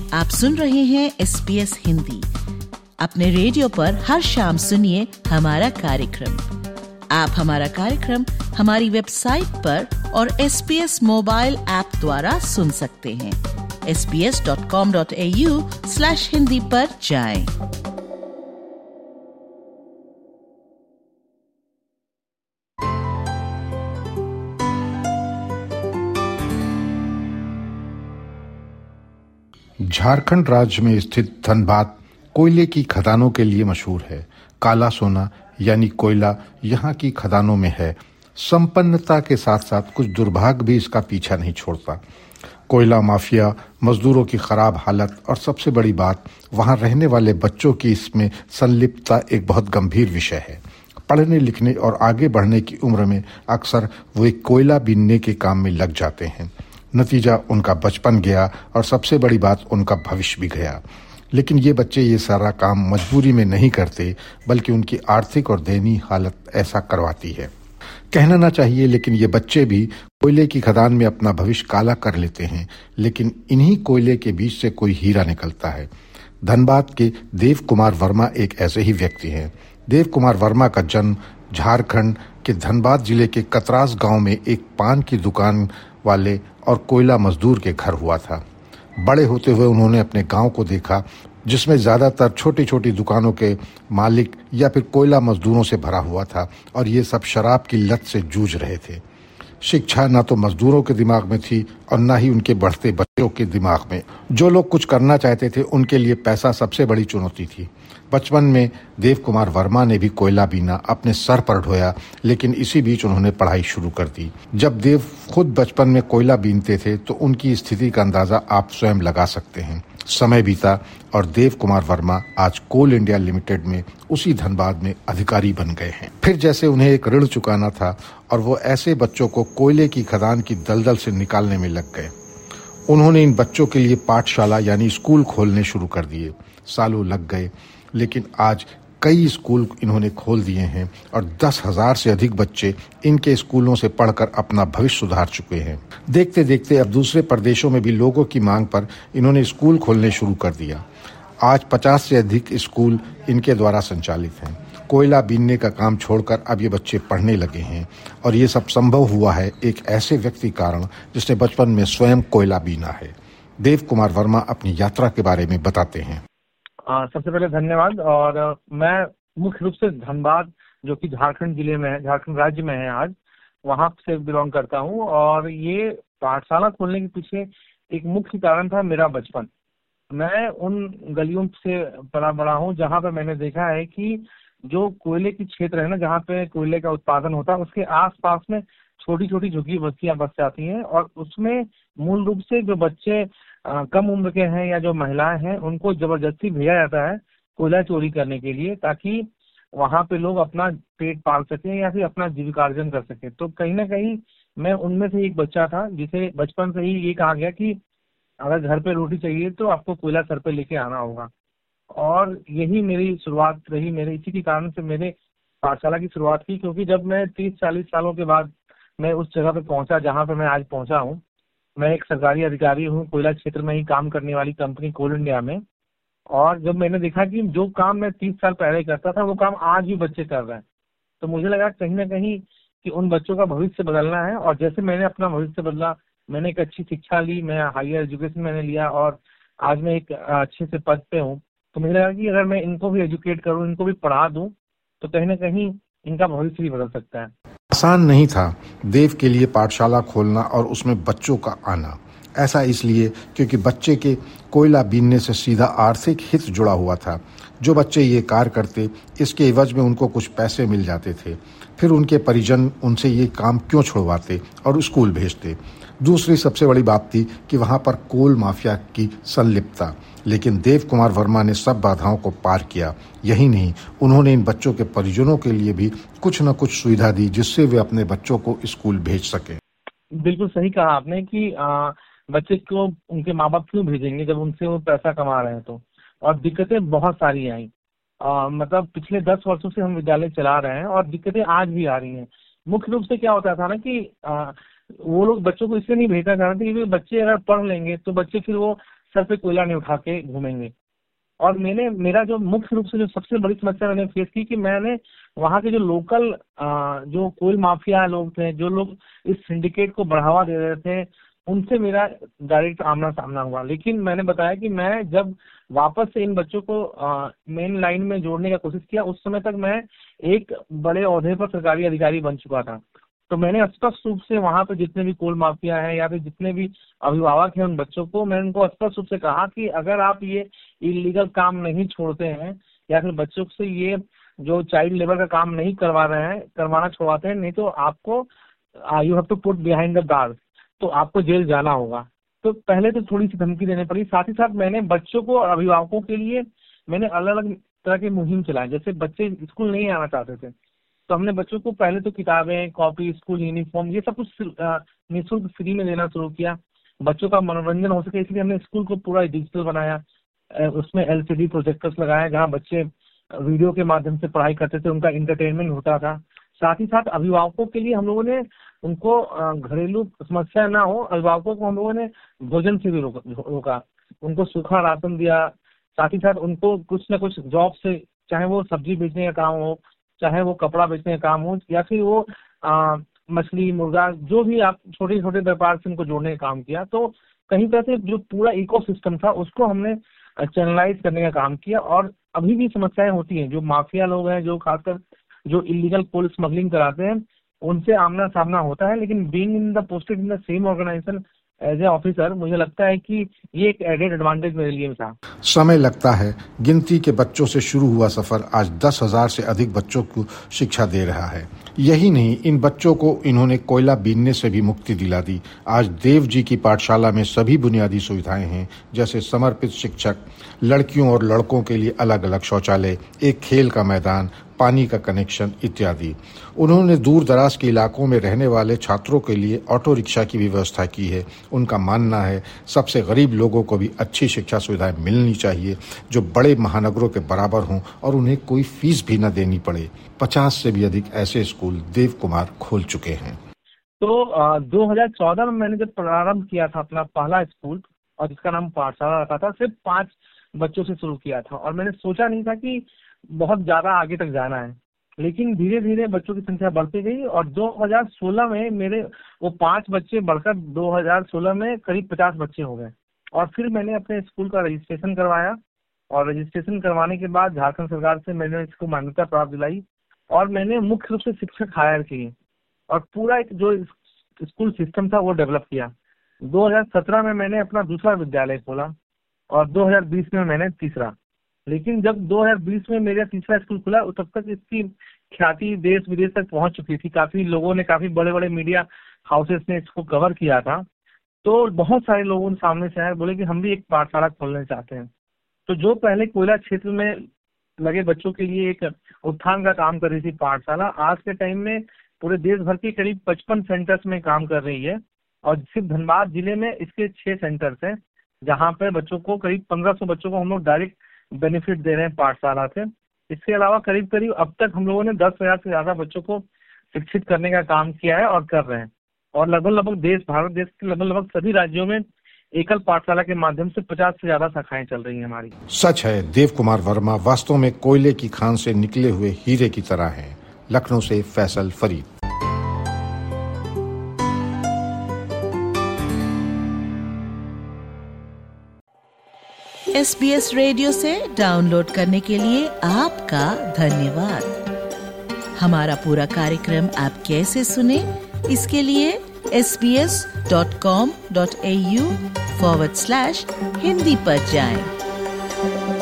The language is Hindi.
आप सुन रहे हैं SBS हिंदी। अपने रेडियो पर हर शाम सुनिए हमारा कार्यक्रम। आप हमारा कार्यक्रम हमारी वेबसाइट पर और SBS मोबाइल ऐप द्वारा सुन सकते हैं। sbs.com.au/hindi पर जाएं। झारखंड राज्य में स्थित धनबाद कोयले की खदानों के लिए मशहूर है। काला सोना यानी कोयला यहाँ की खदानों में है। संपन्नता के साथ साथ कुछ दुर्भाग्य भी इसका पीछा नहीं छोड़ता। कोयला माफिया, मजदूरों की खराब हालत और सबसे बड़ी बात, वहाँ रहने वाले बच्चों की इसमें संलिप्तता एक बहुत गंभीर विषय है। पढ़ने लिखने और आगे बढ़ने की उम्र में अक्सर वो एक कोयला बीनने के काम में लग जाते हैं। नतीजा उनका बचपन गया और सबसे बड़ी बात उनका भविष्य भी गया। लेकिन ये बच्चे ये सारा काम मजबूरी में नहीं करते, बल्कि उनकी आर्थिक और दयनीय हालत ऐसा करवाती है। कहना ना चाहिए, लेकिन ये बच्चे भी कोयले की खदान में अपना भविष्य काला कर लेते हैं। लेकिन इन्हीं कोयले के बीच से कोई हीरा निकलता है। धनबाद के देव कुमार वर्मा एक ऐसे ही व्यक्ति हैं। देव कुमार वर्मा का जन्म झारखंड के धनबाद जिले के कतरास गांव में एक पान की दुकान वाले और कोयला मजदूर के घर हुआ था। बड़े होते हुए उन्होंने अपने गांव को देखा, जिसमें ज्यादातर छोटी छोटी दुकानों के मालिक या फिर कोयला मजदूरों से भरा हुआ था और ये सब शराब की लत से जूझ रहे थे। शिक्षा ना तो मजदूरों के दिमाग में थी और ना ही उनके बढ़ते बच्चों के दिमाग में। जो लोग कुछ करना चाहते थे उनके लिए पैसा सबसे बड़ी चुनौती थी। बचपन में देव कुमार वर्मा ने भी कोयला बीना अपने सर पर ढोया, लेकिन इसी बीच उन्होंने पढ़ाई शुरू कर दी। जब देव खुद बचपन में कोयला बीनते थे तो उनकी स्थिति का अंदाजा आप स्वयं लगा सकते हैं। समय बीता और देव कुमार वर्मा आज कोल इंडिया लिमिटेड में उसी धनबाद में अधिकारी बन गए हैं। फिर जैसे उन्हें एक ऋण चुकाना था और वो ऐसे बच्चों को कोयले की खदान की दलदल से निकालने में लग गए। उन्होंने इन बच्चों के लिए पाठशाला यानी स्कूल खोलने शुरू कर दिए। सालों लग गए, लेकिन आज कई स्कूल इन्होंने खोल दिए हैं और 10,000 से अधिक बच्चे इनके स्कूलों से पढ़कर अपना भविष्य सुधार चुके हैं। देखते देखते अब दूसरे प्रदेशों में भी लोगों की मांग पर इन्होंने स्कूल खोलने शुरू कर दिया। आज 50 से अधिक स्कूल इनके द्वारा संचालित हैं। कोयला बीनने का काम छोड़कर अब ये बच्चे पढ़ने लगे हैं और ये सब संभव हुआ है एक ऐसे व्यक्ति कारण जिसने बचपन में स्वयं कोयला बीना है। देव कुमार वर्मा अपनी यात्रा के बारे में बताते हैं। सबसे पहले धन्यवाद। और मैं मुख्य रूप से धनबाद, जो कि झारखंड जिले में है, झारखंड राज्य में है, आज वहां से बिलोंग करता हूं। और ये पाठशाला खोलने के पीछे एक मुख्य कारण था मेरा बचपन। मैं उन गलियों से पला बड़ा हूं जहां पर मैंने देखा है कि जो कोयले की क्षेत्र है ना, जहाँ पे कोयले का उत्पादन होता है, उसके आसपास में छोटी छोटी झुग्गी बस्तियां बस जाती हैं और उसमें मूल रूप से जो बच्चे कम उम्र के हैं या जो महिलाएं हैं, उनको जबरदस्ती भेजा जाता है कोयला चोरी करने के लिए, ताकि वहां पे लोग अपना पेट पाल सकें या फिर अपना जीविकार्जन कर सकें। तो कहीं ना कहीं मैं उनमें से एक बच्चा था जिसे बचपन से ही ये कहा गया कि अगर घर पे रोटी चाहिए तो आपको कोयला सर पे लेके आना होगा। और यही मेरी शुरुआत रही। मेरे इसी के कारण से मैंने पाठशाला की शुरुआत की, क्योंकि जब मैं 30-40 सालों के बाद मैं उस जगह पे पहुंचा जहां पे मैं आज पहुंचा हूं। मैं एक सरकारी अधिकारी हूं कोयला क्षेत्र में ही काम करने वाली कंपनी कोल इंडिया में। और जब मैंने देखा कि जो काम मैं 30 साल पहले करता था वो काम आज भी बच्चे कर रहे हैं, तो मुझे लगा कहीं ना कहीं कि उन बच्चों का भविष्य बदलना है। और जैसे मैंने अपना भविष्य बदला, मैंने एक अच्छी शिक्षा ली, मैं हायर एजुकेशन मैंने लिया और आज मैं एक अच्छे से पद पे हूँ। तो मुझे लगा कि अगर मैं इनको भी एजुकेट करूँ, इनको भी पढ़ा दूँ, तो कहीं ना कहीं इनका भविष्य भी बदल सकता है। आसान नहीं था देव के लिए पाठशाला खोलना और उसमें बच्चों का आना। ऐसा इसलिए क्योंकि बच्चे के कोयला बीनने से सीधा आर्थिक हित जुड़ा हुआ था। जो बच्चे ये कार्य करते, इसके एवज में उनको कुछ पैसे मिल जाते थे। फिर उनके परिजन उनसे ये काम क्यों छुड़वाते और स्कूल भेजते। दूसरी सबसे बड़ी बात थी कि वहां पर कोल माफिया की संलिप्तता। लेकिन देव कुमार वर्मा ने सब बाधाओं को पार किया। यही नहीं, उन्होंने इन बच्चों के परिजनों के लिए भी कुछ न कुछ सुविधा दी, जिससे वे अपने बच्चों को स्कूल भेज सके। बिल्कुल सही कहा आपने कि बच्चे को उनके माँ बाप क्यों भेजेंगे जब उनसे वो पैसा कमा रहे हैं तो। और दिक्कतें बहुत सारी आई। मतलब पिछले 10 वर्षों से हम विद्यालय चला रहे हैं और दिक्कतें आज भी आ रही हैं। मुख्य रूप से क्या होता था ना कि वो लोग बच्चों को इसलिए नहीं भेजना चाहते कि बच्चे अगर पढ़ लेंगे तो बच्चे फिर वो सर पे कोयला नहीं उठा के घूमेंगे। और मेरा जो मुख्य रूप से जो सबसे बड़ी समस्या मैंने फेस की कि मैंने वहाँ के जो लोकल जो कोयल माफिया लोग थे, जो लोग इस सिंडिकेट को बढ़ावा दे रहे थे, उनसे मेरा डायरेक्ट आमना सामना हुआ। लेकिन मैंने बताया कि मैं जब वापस से इन बच्चों को मेन लाइन में जोड़ने का कोशिश किया, उस समय तक मैं एक बड़े ओहदे पर सरकारी अधिकारी बन चुका था। तो मैंने स्पष्ट रूप से वहाँ पे जितने भी कोल माफिया हैं या फिर जितने भी अभिभावक हैं उन बच्चों को, मैंने उनको स्पष्ट रूप से कहा कि अगर आप ये इलीगल काम नहीं छोड़ते हैं या फिर बच्चों से ये जो चाइल्ड लेबर का काम नहीं करवाना छुड़वाते हैं, नहीं तो आपको you have to put behind the bars, तो आपको जेल जाना होगा। तो पहले तो थोड़ी सी धमकी देनी पड़ी। साथ ही साथ मैंने बच्चों को और अभिभावकों के लिए मैंने अलग अलग तरह की मुहिम चलाई। जैसे बच्चे स्कूल नहीं आना चाहते थे तो हमने बच्चों को पहले तो किताबें, कॉपी, स्कूल यूनिफॉर्म ये सब कुछ निःशुल्क फ्री में देना शुरू किया। बच्चों का मनोरंजन हो सके इसलिए हमने स्कूल को पूरा डिजिटल बनाया। उसमें LCD प्रोजेक्टर्स लगाए जहाँ बच्चे वीडियो के माध्यम से पढ़ाई करते थे, उनका इंटरटेनमेंट होता था। साथ ही साथ अभिभावकों के लिए हम लोगों ने उनको घरेलू समस्या ना हो, अभिभावकों को हम लोगों ने भोजन से भी रोका, उनको सूखा राशन दिया। साथ ही साथ उनको कुछ न कुछ जॉब से, चाहे वो सब्जी बेचने का काम हो, चाहे वो कपड़ा बेचने का काम हो, या फिर वो मछली, मुर्गा, जो भी आप छोटे छोटे व्यापार से उनको जोड़ने का काम किया। तो कहीं तरह से जो पूरा इकोसिस्टम था उसको हमने चैनलाइज करने का काम किया। और अभी भी समस्याएं होती हैं, जो माफिया लोग हैं, जो खासकर जो इलीगल कोल स्मगलिंग कराते हैं, उनसे आमना सामना होता है। लेकिन being in the posted in the same organisation as a officer, मुझे लगता है कि ये एक एडेड एडवांटेज मेरे लिए था। समय लगता है। गिनती के बच्चों से शुरू हुआ सफर आज 10,000 से अधिक बच्चों को शिक्षा दे रहा है। यही नहीं, इन बच्चों को इन्होंने कोयला बीनने से भी मुक्ति दिला दी। आज देव जी की पाठशाला में सभी बुनियादी सुविधाएं हैं, जैसे समर्पित शिक्षक, लड़कियों और लड़कों के लिए अलग अलग शौचालय, एक खेल का मैदान, पानी का कनेक्शन इत्यादि। उन्होंने दूर दराज के इलाकों में रहने वाले छात्रों के लिए ऑटो रिक्शा की भी व्यवस्था की है। उनका मानना है सबसे गरीब लोगों को भी अच्छी शिक्षा सुविधाएं मिलनी चाहिए जो बड़े महानगरों के बराबर हों और उन्हें कोई फीस भी न देनी पड़े। 50 से भी अधिक ऐसे स्कूल देव कुमार खोल चुके हैं। तो 2014 में मैंने जब प्रारंभ किया था अपना पहला स्कूल, और जिसका नाम पाठशाला रखा था, सिर्फ 5 बच्चों से शुरू किया था। और मैंने सोचा नहीं था कि बहुत ज्यादा आगे तक जाना है, लेकिन धीरे धीरे बच्चों की संख्या बढ़ती गई। और 2016 में मेरे वो 5 बच्चे बढ़कर 2016 में करीब 50 बच्चे हो गए। और फिर मैंने अपने स्कूल का रजिस्ट्रेशन करवाया, और रजिस्ट्रेशन करवाने के बाद झारखंड सरकार से मैंने इसको मान्यता प्राप्त दिलाई, और मैंने मुख्य रूप से शिक्षक हायर किए और पूरा एक जो स्कूल सिस्टम था वो डेवलप किया। 2017 में मैंने अपना दूसरा विद्यालय खोला और 2020 में मैंने तीसरा। लेकिन जब 2020 में मेरा तीसरा स्कूल खुला तब तक इसकी ख्याति देश विदेश तक पहुंच चुकी थी। काफी लोगों ने, काफी बड़े बड़े मीडिया हाउसेस ने इसको कवर किया था। तो बहुत सारे लोगों ने सामने से आए, बोले कि हम भी एक पाठशाला खोलना चाहते हैं। तो जो पहले कोयला क्षेत्र में लगे बच्चों के लिए एक उत्थान का काम कर रही थी पाठशाला, आज के टाइम में पूरे देश भर के करीब 55 सेंटर्स में काम कर रही है। और सिर्फ धनबाद जिले में इसके 6 सेंटर्स हैं, जहाँ पे बच्चों को करीब 1500 बच्चों को हम लोग डायरेक्ट बेनिफिट दे रहे हैं पाठशाला से। इसके अलावा करीब करीब अब तक हम लोगों ने 10,000 से ज्यादा बच्चों को शिक्षित करने का काम किया है और कर रहे हैं। और लगभग भारत देश के लगभग सभी राज्यों में एकल पाठशाला के माध्यम से 50 से ज्यादा शाखाएं चल रही हैं हमारी। सच है, देव कुमार वर्मा वास्तव में कोयले की खान से निकले हुए हीरे की तरह हैं। लखनऊ से फैसल फरीद। SBS रेडियो से डाउनलोड करने के लिए आपका धन्यवाद। हमारा पूरा कार्यक्रम आप कैसे सुने, इसके लिए sbs.com.au/hindi पर जाएं।